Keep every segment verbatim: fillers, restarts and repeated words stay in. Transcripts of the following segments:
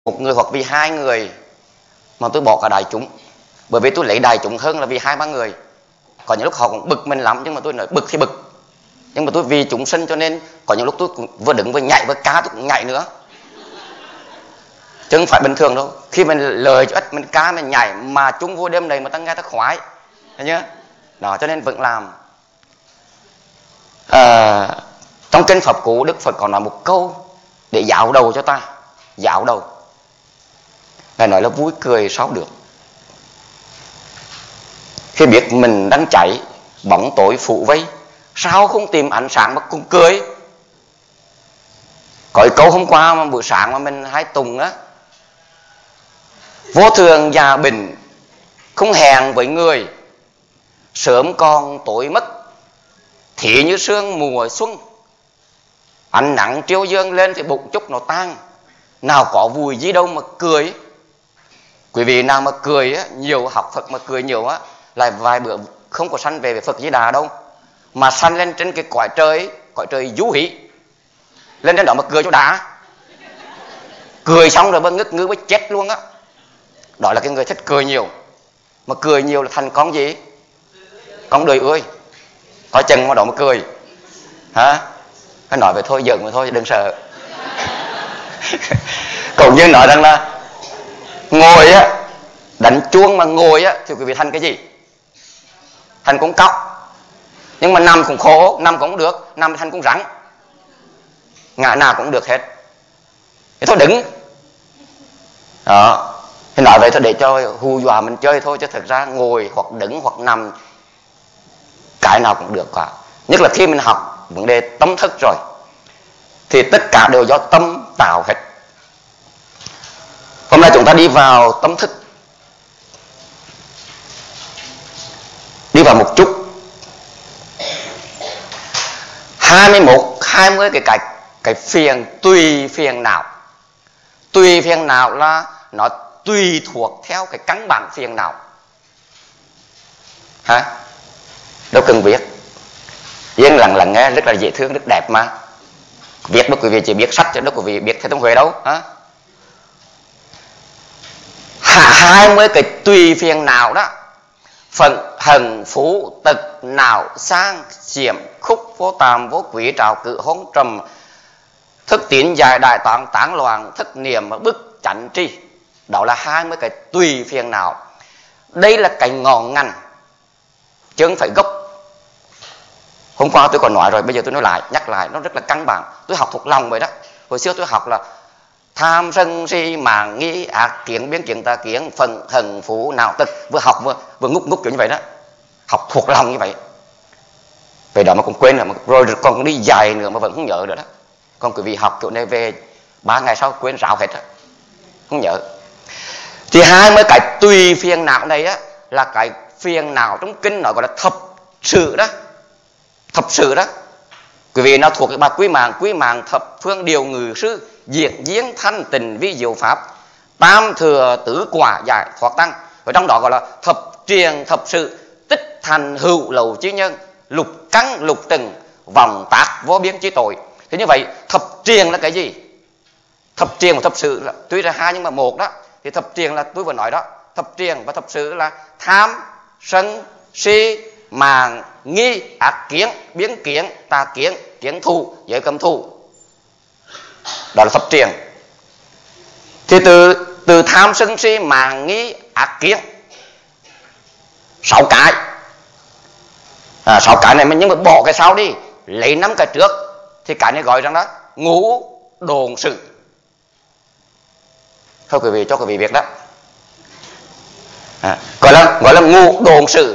một người hoặc vì hai người mà tôi bỏ cả đại chúng, bởi vì tôi lấy đại chúng hơn là vì hai ba người. Có những lúc họ cũng bực mình lắm, nhưng mà tôi nói bực thì bực, nhưng mà tôi vì chúng sinh cho nên có những lúc tôi cũng vừa đứng vừa nhảy vừa cá tôi cũng nhảy nữa, chứ không phải bình thường đâu. Khi mình lời cho ít mình cá mình nhảy mà chúng vô đêm này mà ta nghe ta khoái, thấy nhớ đó, cho nên vẫn làm. À, trong kinh Pháp Cú Đức Phật có nói một câu để dạo đầu cho ta, dạo đầu. Ngài nói là vui cười sao được. Khi biết mình đang cháy, bóng tối phủ vây, sao không tìm ánh sáng mà cùng cười. Có cái câu hôm qua mà buổi sáng mà mình hay tùng á: vô thường già bình, không hẹn với người, sớm còn tối mất, thì như sương mùa xuân. Ánh nắng chiếu dương lên thì bụng chúc nó tan, nào có vui gì đâu mà cười. Quý vị nào mà cười á, nhiều học Phật mà cười nhiều á, lại vài bữa không có sanh về với Phật Di Đà đâu, mà sanh lên trên cái cõi trời, cõi trời du hỷ, lên trên đó mà cười cho đã. Cười xong rồi mới ngất ngứ mới chết luôn á. Đó. đó là cái người thích cười nhiều. Mà cười nhiều là thành con gì? Con đời ơi. Có chân mà đó mà cười hả? Cái nói vậy thôi, giận vậy thôi, đừng sợ. Cũng như nói rằng là ngồi á, đánh chuông mà ngồi á thì quý vị thành cái gì? Thành con cóc. Nhưng mà nằm cũng khổ, nằm cũng được, nằm thành con rắn, ngã nào cũng được hết. Thì thôi đứng đó. Thì nói vậy thôi để cho hù dọa mình chơi thôi, chứ thật ra ngồi hoặc đứng hoặc nằm cái nào cũng được cả. Nhất là khi mình học vấn đề tâm thức rồi thì tất cả đều do tâm tạo hết. Hôm nay chúng ta đi vào tâm thức, đi vào một chút. hai mươi mốt, hai mươi cái cái cái phiền, tùy phiền não. Tùy phiền não là nó tùy thuộc theo cái căn bản phiền não. Hả? Đâu cần viết, yên lặng lặng nghe rất là dễ thương, rất đẹp mà. Viết đâu quý vị chỉ biết sách chứ đâu quý vị biết Thế Tông Huệ đâu. Hả? hai mươi cái tùy phiền não đó: phận, hận, phú, tật, não, sang, xiểm, khúc, vô tàm, vô quý, trào cự, hôn, trầm, thức tín, giải, đại toán, tán loạn, thức niệm, bức, chánh, tri. Đó là hai mươi cái tùy phiền não. Đây là cái ngọn ngành, chứ không phải gốc. Hôm qua tôi còn nói rồi, bây giờ tôi nói lại, nhắc lại, nó rất là căn bản. Tôi học thuộc lòng vậy đó. Hồi xưa tôi học là tham sân si màng nghi ác kiến biến kiến tà kiến, phận, hận, phú, não, tật. Vừa học vừa, vừa ngúc ngúc kiểu như vậy đó. Học thuộc lòng như vậy. Vậy đó mà cũng quên rồi, rồi còn đi dài nữa mà vẫn không nhớ nữa đó. Còn quý vị học kiểu này về ba ngày sau quên ráo hết đó. Không nhớ. Thì hai mươi cái tùy phiền não này á là cái phiền não trong kinh nói gọi là thập sự đó. Thập sự đó. Quý vị nào thuộc cái bài quý mạng, quý mạng thập phương điều ngự sư, diện diễn thanh tình vi diệu pháp, tam thừa tứ quả giải thoát tăng. Ở trong đó gọi là thập triền thập sự, tích thành hữu lầu chi nhân, lục căn lục từng, vòng tác vô biên chi tội. Thế như vậy thập triền là cái gì? Thập triền và thập sự là tuy là hai nhưng mà một đó. Thì thập triền là tôi vừa nói đó. Thập triền và thập sự là tham, sân, si, màng, nghi, ác kiến, biến kiến, tà kiến, kiến thù, giới cấm thù. Đó là thập triền. Thì từ từ tham, sân, si, màng, nghi, ác kiến, sáu cái. À, sáu cái này mình nhưng mà bỏ cái sau đi, lấy năm cái trước thì cái này gọi rằng đó ngũ độn sự. Thôi quý vị cho quý vị biết đó. À, gọi là gọi là ngũ độn sự.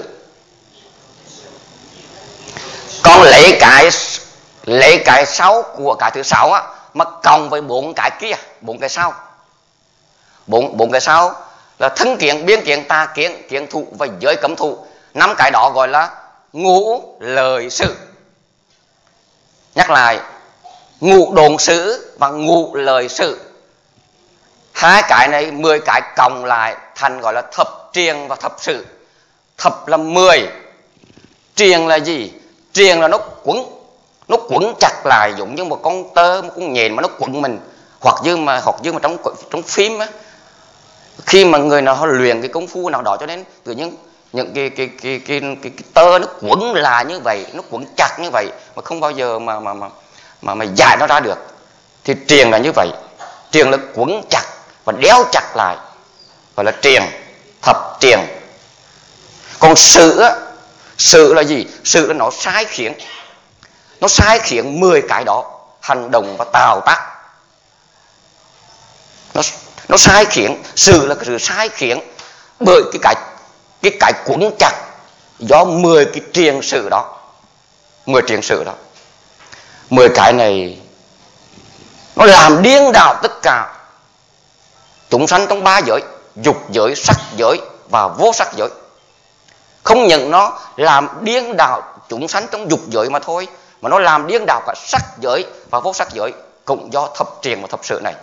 Còn lấy cái lấy cái sau của cái thứ sáu á mà cộng với bốn cái kia, bốn cái sau. Bốn bốn cái sau là thân kiến, biên kiến, tà kiến, kiến thụ và giới cấm thụ. Năm cái đó gọi là ngũ lợi sự. Nhắc lại, ngũ độn sự và ngũ lợi sự. Hai cái này mười cái cộng lại thành gọi là thập triền và thập sự. Thập là mười, triền là gì? Triền là nó quấn, nó quấn chặt lại giống như một con tơ, một con nhện mà nó quấn mình. hoặc như mà hoặc như mà trong trong phim á, khi mà người nào họ luyện cái công phu nào đó cho nên tự nhiên những cái cái cái cái, cái, cái, cái tơ nó quấn là như vậy, nó quấn chặt như vậy mà không bao giờ mà mà mà mà mà giải nó ra được. Thì triền là như vậy, triền là quấn chặt và đéo chặt lại, gọi là triền, thập triền. Còn sự á, sự là gì? Sự là nó sai khiến, nó sai khiến mười cái đó hành động và tạo tác. Nó nó sai khiến, sự là cái sự sai khiến bởi cái cái cái cái quấn chặt do mười cái triền sự đó, mười triền sự đó. Mười cái này nó làm điên đảo tất cả chúng sanh trong ba giới, dục giới, sắc giới và vô sắc giới. Không những nó làm điên đảo chúng sanh trong dục giới mà thôi, mà nó làm điên đảo cả sắc giới và vô sắc giới, cũng do thập triền và thập sự này.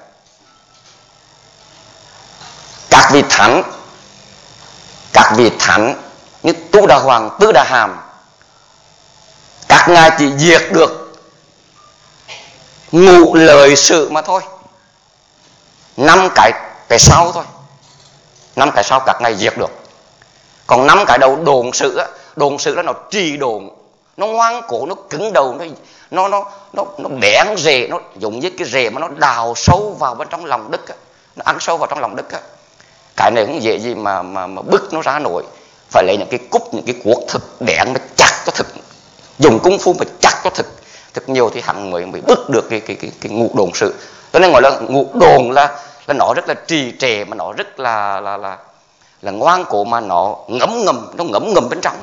Các vị thánh, các vị thánh như Tu Đà Hoàng, Tư Đà Hàm, các ngài chỉ diệt được ngũ lợi sự mà thôi, năm cái cái sau thôi, năm cái sau các ngài diệt được. Còn năm cái đầu đồn sự á, đồn sự đó nó trì đồn, nó ngoan cổ, nó cứng đầu, nó nó nó nó nó bén rễ, nó giống như cái rễ mà nó đào sâu vào bên trong lòng đất á, nó ăn sâu vào trong lòng đất á. Cái này không dễ gì mà mà mà bứt nó ra nổi, phải lấy những cái cúc, những cái cuốc thực đẽn mà chặt cho thực, dùng công phu mà chặt cho thực thực nhiều thì hẳn mới mới bứt được cái cái cái cái ngũ đồn sự. Cho nên gọi là ngũ đồn là là nó rất là trì trệ, mà nó rất là là là là ngoan cổ, mà nó ngấm ngầm, nó ngấm ngầm bên trong,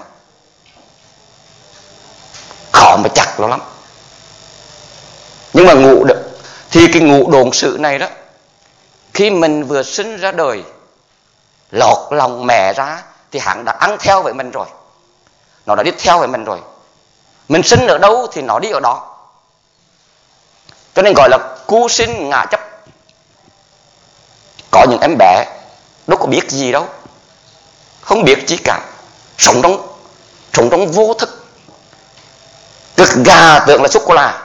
khó mà chặt nó lắm. Nhưng mà ngũ thì cái ngũ đồn sự này đó, khi mình vừa sinh ra đời, lọt lòng mẹ ra thì hắn đã ăn theo với mình rồi, nó đã đi theo với mình rồi. Mình sinh ở đâu thì nó đi ở đó, cho nên gọi là cu sinh ngã chấp. Có những em bé đâu có biết gì đâu, không biết gì cả, sống trong sống trong vô thức, cực gà tưởng là sô cô la,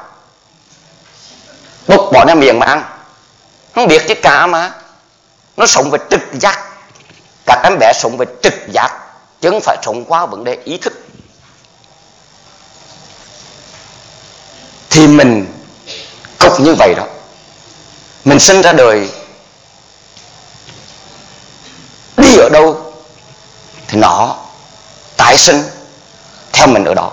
bốc bỏ ra miệng mà ăn, không biết gì cả, mà nó sống về trực giác. Các em bé sống về trực giác chứ không phải sống qua vấn đề ý thức. Thì mình cũng như vậy đó, mình sinh ra đời đi ở đâu thì nó tái sinh theo mình ở đó,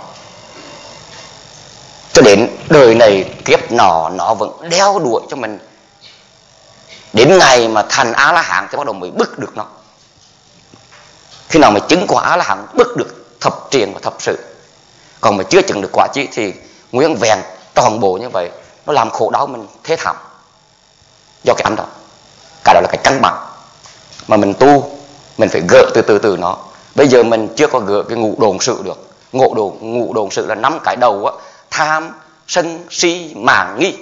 cho đến đời này kiếp nọ nó vẫn đeo đuổi cho mình, đến ngày mà thành A La Hán thì bắt đầu mới bứt được nó. Khi nào mà chứng quả A La Hán bứt được thập triền và thập sự, còn mà chưa chứng được quả chí thì nguyên vẹn toàn bộ như vậy, nó làm khổ đau mình thế thảm do cái ăn đó. Cái đó là cái căn bản mà mình tu, mình phải gỡ từ từ từ nó. Bây giờ mình chưa có gỡ cái ngũ đồn sự được. Ngũ đồn ngũ đồn sự là năm cái đầu á: tham, sân, si, màng, nghi.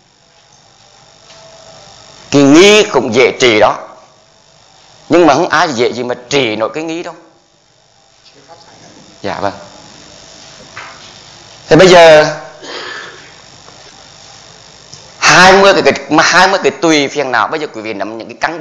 Cái nghi cũng dễ trì đó, nhưng mà không ai dễ gì mà trì nổi cái nghi đâu. Dạ vâng. Thì bây giờ hai mươi cái, cái hai mươi cái tùy phiền não, bây giờ quý vị nắm những cái căn bản